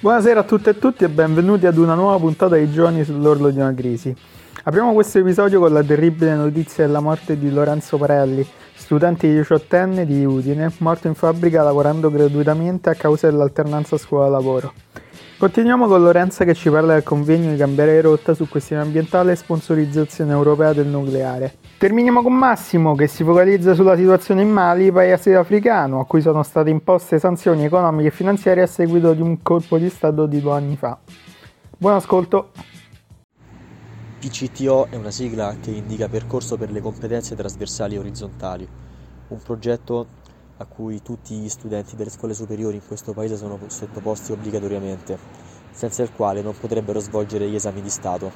Buonasera a tutte e tutti e benvenuti ad una nuova puntata di Giovani sull'orlo di una crisi. Apriamo questo episodio con la terribile notizia della morte di Lorenzo Parelli, studente diciottenne di Udine, morto in fabbrica lavorando gratuitamente a causa dell'alternanza scuola-lavoro. Continuiamo con Lorenza che ci parla del convegno di cambiare rotta su questione ambientale e sponsorizzazione europea del nucleare. Terminiamo con Massimo che si focalizza sulla situazione in Mali, paese africano, a cui sono state imposte sanzioni economiche e finanziarie a seguito di un colpo di stato di 2 anni fa. Buon ascolto! PCTO è una sigla che indica Percorso per le competenze trasversali e orizzontali, un progetto a cui tutti gli studenti delle scuole superiori in questo paese sono sottoposti obbligatoriamente, senza il quale non potrebbero svolgere gli esami di Stato.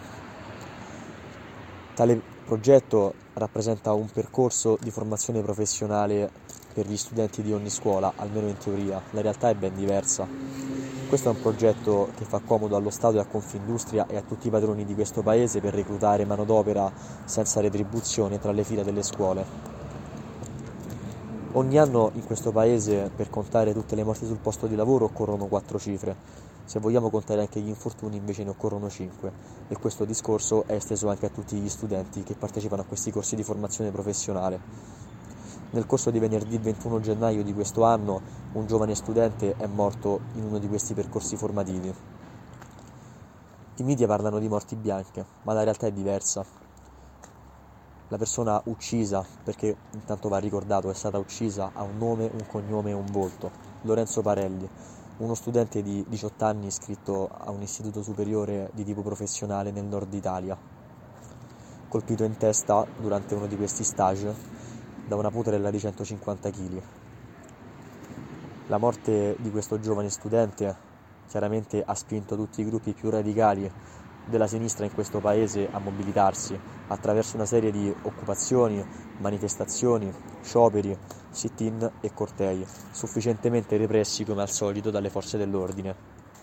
Tale progetto rappresenta un percorso di formazione professionale per gli studenti di ogni scuola, almeno in teoria. La realtà è ben diversa. Questo è un progetto che fa comodo allo Stato e a Confindustria e a tutti i padroni di questo paese per reclutare manodopera senza retribuzione tra le fila delle scuole. Ogni anno in questo paese, per contare tutte le morti sul posto di lavoro, occorrono 4 cifre. Se vogliamo contare anche gli infortuni invece ne occorrono 5 e questo discorso è esteso anche a tutti gli studenti che partecipano a questi corsi di formazione professionale. Nel corso di venerdì 21 gennaio di questo anno un giovane studente è morto in uno di questi percorsi formativi. I media parlano di morti bianche, ma la realtà è diversa. La persona uccisa, perché intanto va ricordato, è stata uccisa, ha un nome, un cognome e un volto. Lorenzo Parelli, uno studente di 18 anni iscritto a un istituto superiore di tipo professionale nel nord Italia, colpito in testa durante uno di questi stage da una putrella di 150 kg. La morte di questo giovane studente chiaramente ha spinto tutti i gruppi più radicali della sinistra in questo paese a mobilitarsi attraverso una serie di occupazioni, manifestazioni, scioperi, sit-in e cortei, sufficientemente repressi come al solito dalle forze dell'ordine.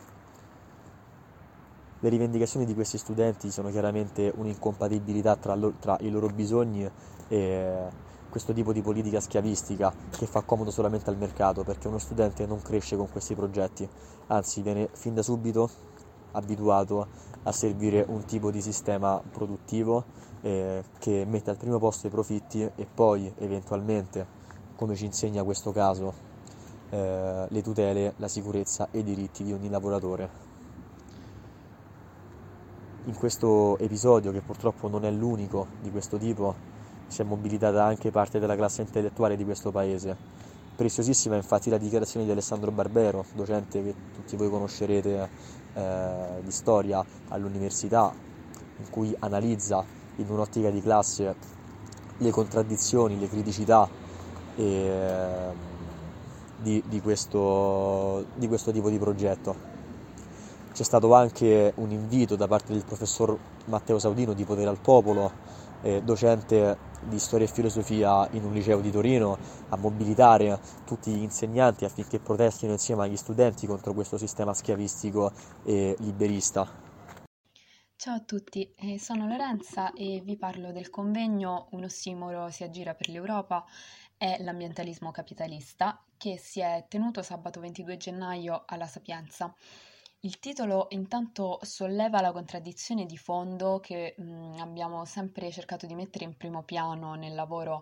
Le rivendicazioni di questi studenti sono chiaramente un'incompatibilità tra i loro bisogni e questo tipo di politica schiavistica che fa comodo solamente al mercato, perché uno studente non cresce con questi progetti, anzi viene fin da subito abituato a servire un tipo di sistema produttivo che mette al primo posto i profitti e poi eventualmente, come ci insegna questo caso, le tutele, la sicurezza e i diritti di ogni lavoratore. In questo episodio, che purtroppo non è l'unico di questo tipo, si è mobilitata anche parte della classe intellettuale di questo paese. Preziosissima infatti la dichiarazione di Alessandro Barbero, docente che tutti voi conoscerete di storia all'università, in cui analizza in un'ottica di classe le contraddizioni, le criticità di questo tipo di progetto. C'è stato anche un invito da parte del professor Matteo Saudino di Potere al Popolo, docente di storia e filosofia in un liceo di Torino, a mobilitare tutti gli insegnanti affinché protestino insieme agli studenti contro questo sistema schiavistico e liberista. Ciao a tutti, sono Lorenza e vi parlo del convegno Un ossimoro si aggira per l'Europa e l'ambientalismo capitalista che si è tenuto sabato 22 gennaio alla Sapienza. Il titolo intanto solleva la contraddizione di fondo che abbiamo sempre cercato di mettere in primo piano nel lavoro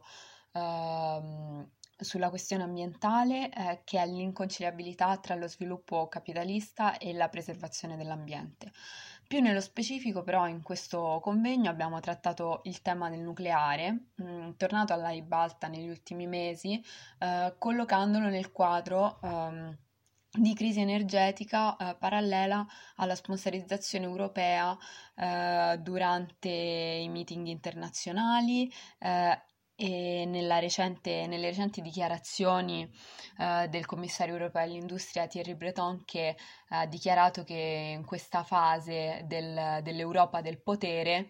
sulla questione ambientale, che è l'inconciliabilità tra lo sviluppo capitalista e la preservazione dell'ambiente. Più nello specifico, però, in questo convegno abbiamo trattato il tema del nucleare, tornato alla ribalta negli ultimi mesi, collocandolo nel quadro di crisi energetica parallela alla sponsorizzazione europea durante i meeting internazionali e nelle recenti dichiarazioni del commissario europeo all'industria Thierry Breton, che ha dichiarato che in questa fase dell'Europa del potere,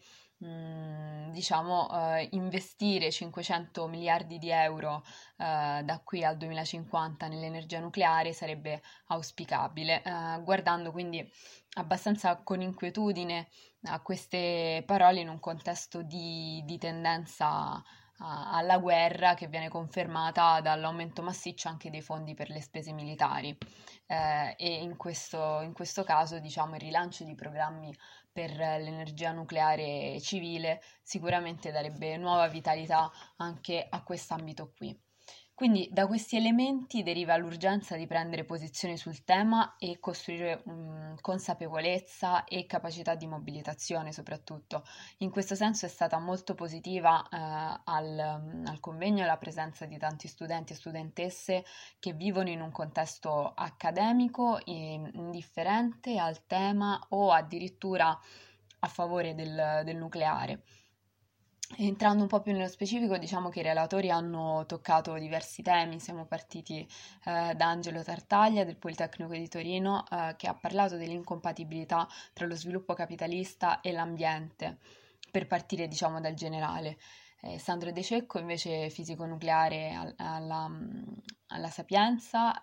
investire 500 miliardi di euro da qui al 2050 nell'energia nucleare sarebbe auspicabile, guardando quindi abbastanza con inquietudine a queste parole in un contesto di tendenza alla guerra, che viene confermata dall'aumento massiccio anche dei fondi per le spese militari. E in questo caso, diciamo, il rilancio di programmi per l'energia nucleare civile sicuramente darebbe nuova vitalità anche a quest'ambito qui. Quindi da questi elementi deriva l'urgenza di prendere posizione sul tema e costruire consapevolezza e capacità di mobilitazione soprattutto. In questo senso è stata molto positiva al convegno la presenza di tanti studenti e studentesse che vivono in un contesto accademico indifferente al tema o addirittura a favore del nucleare. Entrando un po' più nello specifico, diciamo che i relatori hanno toccato diversi temi. Siamo partiti da Angelo Tartaglia del Politecnico di Torino, che ha parlato dell'incompatibilità tra lo sviluppo capitalista e l'ambiente, per partire, diciamo, dal generale. Sandro De Cecco, invece fisico nucleare alla Sapienza,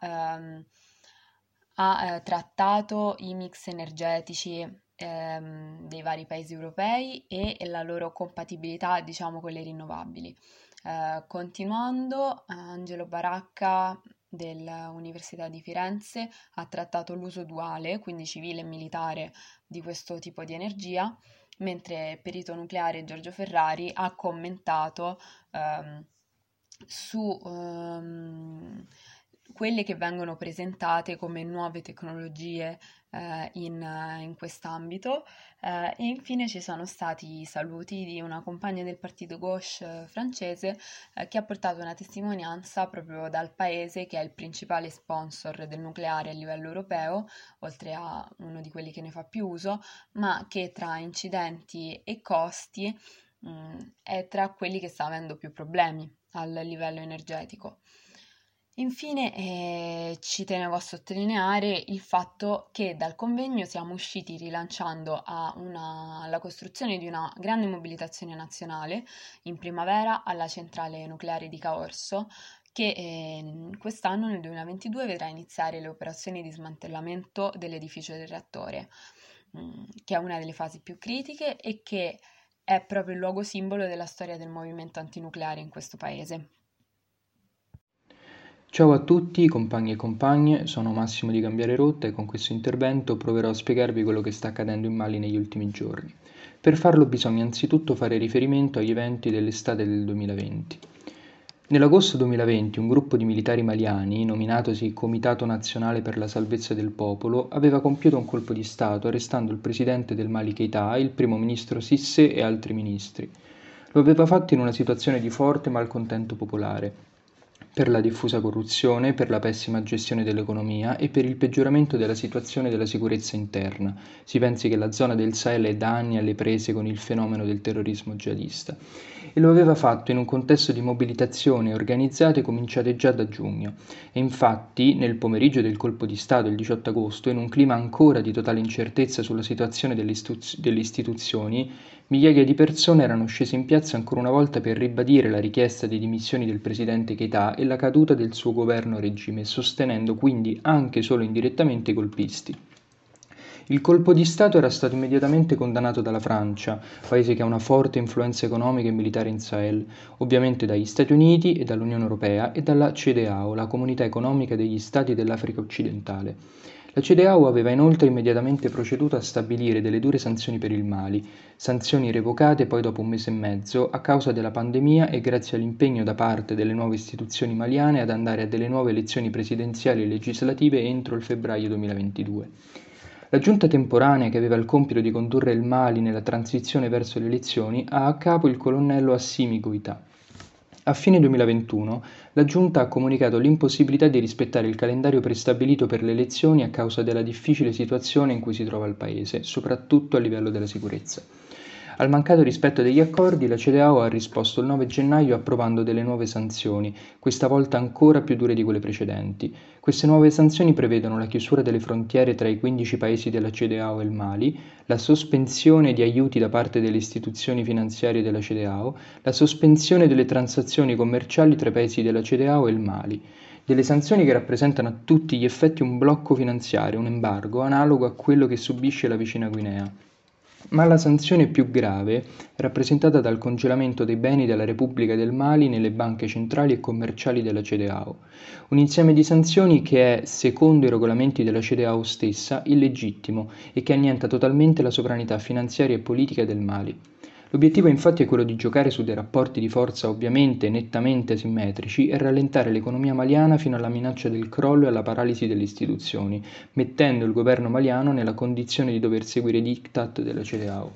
ha trattato i mix energetici dei vari paesi europei e la loro compatibilità, diciamo, con le rinnovabili. Continuando, Angelo Baracca dell'Università di Firenze ha trattato l'uso duale, quindi civile e militare, di questo tipo di energia, mentre perito nucleare Giorgio Ferrari ha commentato su quelle che vengono presentate come nuove tecnologie in quest'ambito. E infine ci sono stati i saluti di una compagna del partito Gauche francese che ha portato una testimonianza proprio dal paese che è il principale sponsor del nucleare a livello europeo, oltre a uno di quelli che ne fa più uso, ma che tra incidenti e costi è tra quelli che sta avendo più problemi al livello energetico. Infine, ci tenevo a sottolineare il fatto che dal convegno siamo usciti rilanciando alla costruzione di una grande mobilitazione nazionale in primavera alla centrale nucleare di Caorso, che quest'anno, nel 2022, vedrà iniziare le operazioni di smantellamento dell'edificio del reattore, che è una delle fasi più critiche e che è proprio il luogo simbolo della storia del movimento antinucleare in questo paese. Ciao a tutti, compagni e compagne, sono Massimo di Cambiare Rotta e con questo intervento proverò a spiegarvi quello che sta accadendo in Mali negli ultimi giorni. Per farlo bisogna anzitutto fare riferimento agli eventi dell'estate del 2020. Nell'agosto 2020 un gruppo di militari maliani, nominatosi Comitato Nazionale per la Salvezza del Popolo, aveva compiuto un colpo di Stato arrestando il presidente del Mali Keïta, il primo ministro Cissé e altri ministri. Lo aveva fatto in una situazione di forte malcontento popolare, per la diffusa corruzione, per la pessima gestione dell'economia e per il peggioramento della situazione della sicurezza interna. Si pensi che la zona del Sahel è da anni alle prese con il fenomeno del terrorismo jihadista. E lo aveva fatto in un contesto di mobilitazioni organizzate cominciate già da giugno. E infatti, nel pomeriggio del colpo di Stato, il 18 agosto, in un clima ancora di totale incertezza sulla situazione delle istituzioni, migliaia di persone erano scese in piazza ancora una volta per ribadire la richiesta di dimissioni del presidente Keïta e la caduta del suo governo-regime, sostenendo quindi anche solo indirettamente i golpisti. Il colpo di Stato era stato immediatamente condannato dalla Francia, paese che ha una forte influenza economica e militare in Sahel, ovviamente dagli Stati Uniti e dall'Unione Europea e dalla CEDEAO, la Comunità Economica degli Stati dell'Africa Occidentale. La CEDEAO aveva inoltre immediatamente proceduto a stabilire delle dure sanzioni per il Mali, sanzioni revocate poi dopo un mese e mezzo a causa della pandemia e grazie all'impegno da parte delle nuove istituzioni maliane ad andare a delle nuove elezioni presidenziali e legislative entro il febbraio 2022. La giunta temporanea che aveva il compito di condurre il Mali nella transizione verso le elezioni ha a capo il colonnello Assimi Goïta. A fine 2021 la giunta ha comunicato l'impossibilità di rispettare il calendario prestabilito per le elezioni a causa della difficile situazione in cui si trova il paese, soprattutto a livello della sicurezza. Al mancato rispetto degli accordi, la CEDEAO ha risposto il 9 gennaio approvando delle nuove sanzioni, questa volta ancora più dure di quelle precedenti. Queste nuove sanzioni prevedono la chiusura delle frontiere tra i 15 paesi della CEDEAO e il Mali, la sospensione di aiuti da parte delle istituzioni finanziarie della CEDEAO, la sospensione delle transazioni commerciali tra i paesi della CEDEAO e il Mali. Delle sanzioni che rappresentano a tutti gli effetti un blocco finanziario, un embargo, analogo a quello che subisce la vicina Guinea. Ma la sanzione più grave è rappresentata dal congelamento dei beni della Repubblica del Mali nelle banche centrali e commerciali della CEDEAO, un insieme di sanzioni che è, secondo i regolamenti della CEDEAO stessa, illegittimo e che annienta totalmente la sovranità finanziaria e politica del Mali. L'obiettivo infatti è quello di giocare su dei rapporti di forza ovviamente nettamente asimmetrici e rallentare l'economia maliana fino alla minaccia del crollo e alla paralisi delle istituzioni, mettendo il governo maliano nella condizione di dover seguire i diktat della CEDEAO.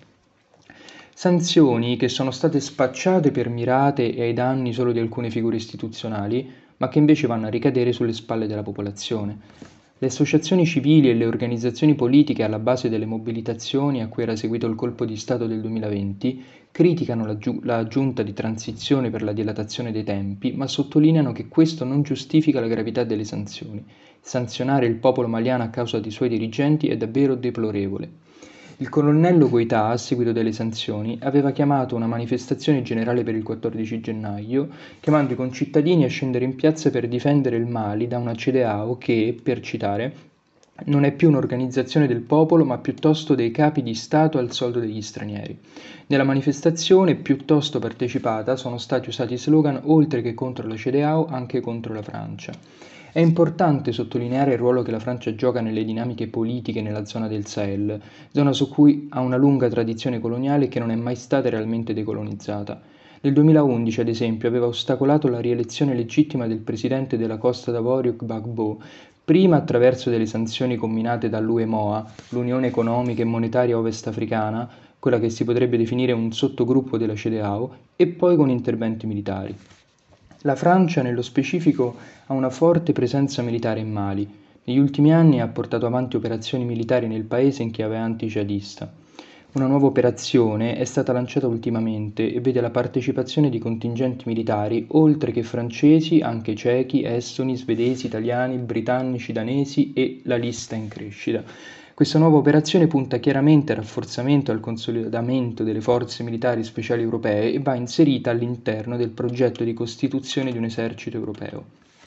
Sanzioni che sono state spacciate per mirate e ai danni solo di alcune figure istituzionali, ma che invece vanno a ricadere sulle spalle della popolazione. Le associazioni civili e le organizzazioni politiche alla base delle mobilitazioni a cui era seguito il colpo di Stato del 2020 criticano la giunta di transizione per la dilatazione dei tempi, ma sottolineano che questo non giustifica la gravità delle sanzioni. Sanzionare il popolo maliano a causa dei suoi dirigenti è davvero deplorevole. Il colonnello Goïta, a seguito delle sanzioni, aveva chiamato una manifestazione generale per il 14 gennaio, chiamando i concittadini a scendere in piazza per difendere il Mali da una CEDEAO che, per citare, non è più un'organizzazione del popolo, ma piuttosto dei capi di Stato al soldo degli stranieri. Nella manifestazione, piuttosto partecipata, sono stati usati slogan oltre che contro la CEDEAO, anche contro la Francia. È importante sottolineare il ruolo che la Francia gioca nelle dinamiche politiche nella zona del Sahel, zona su cui ha una lunga tradizione coloniale e che non è mai stata realmente decolonizzata. Nel 2011, ad esempio, aveva ostacolato la rielezione legittima del presidente della Costa d'Avorio Gbagbo, prima attraverso delle sanzioni combinate dall'UEMOA, l'Unione Economica e Monetaria Ovest Africana, quella che si potrebbe definire un sottogruppo della CEDEAO, e poi con interventi militari. La Francia, nello specifico, ha una forte presenza militare in Mali. Negli ultimi anni ha portato avanti operazioni militari nel paese in chiave anti-jihadista. Una nuova operazione è stata lanciata ultimamente e vede la partecipazione di contingenti militari, oltre che francesi, anche cechi, estoni, svedesi, italiani, britannici, danesi e la lista in crescita. Questa nuova operazione punta chiaramente al rafforzamento e al consolidamento delle forze militari speciali europee e va inserita all'interno del progetto di costituzione di un esercito europeo.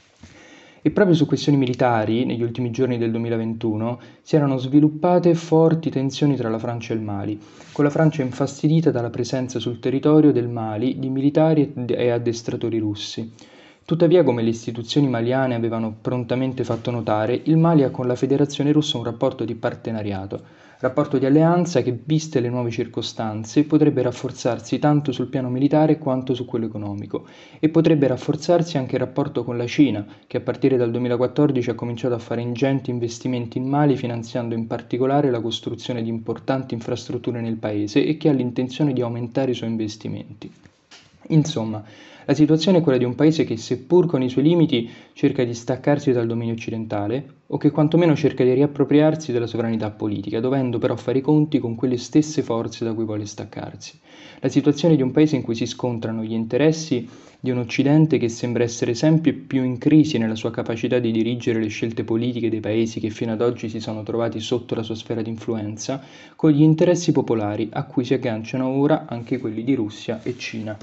E proprio su questioni militari, negli ultimi giorni del 2021, si erano sviluppate forti tensioni tra la Francia e il Mali, con la Francia infastidita dalla presenza sul territorio del Mali di militari e addestratori russi. Tuttavia, come le istituzioni maliane avevano prontamente fatto notare, il Mali ha con la Federazione Russa un rapporto di partenariato, rapporto di alleanza che, viste le nuove circostanze, potrebbe rafforzarsi tanto sul piano militare quanto su quello economico e potrebbe rafforzarsi anche il rapporto con la Cina, che a partire dal 2014 ha cominciato a fare ingenti investimenti in Mali, finanziando in particolare la costruzione di importanti infrastrutture nel paese e che ha l'intenzione di aumentare i suoi investimenti. Insomma, la situazione è quella di un paese che, seppur con i suoi limiti, cerca di staccarsi dal dominio occidentale o che quantomeno cerca di riappropriarsi della sovranità politica, dovendo però fare i conti con quelle stesse forze da cui vuole staccarsi. La situazione di un paese in cui si scontrano gli interessi di un Occidente che sembra essere sempre più in crisi nella sua capacità di dirigere le scelte politiche dei paesi che fino ad oggi si sono trovati sotto la sua sfera di influenza, con gli interessi popolari a cui si agganciano ora anche quelli di Russia e Cina.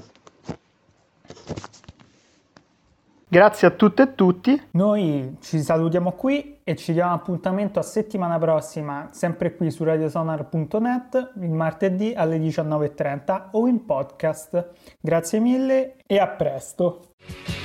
Grazie a tutte e tutti. Noi ci salutiamo qui e ci diamo appuntamento a settimana prossima, sempre qui su radiosonar.net, il martedì alle 19:30 o in podcast. Grazie mille e a presto.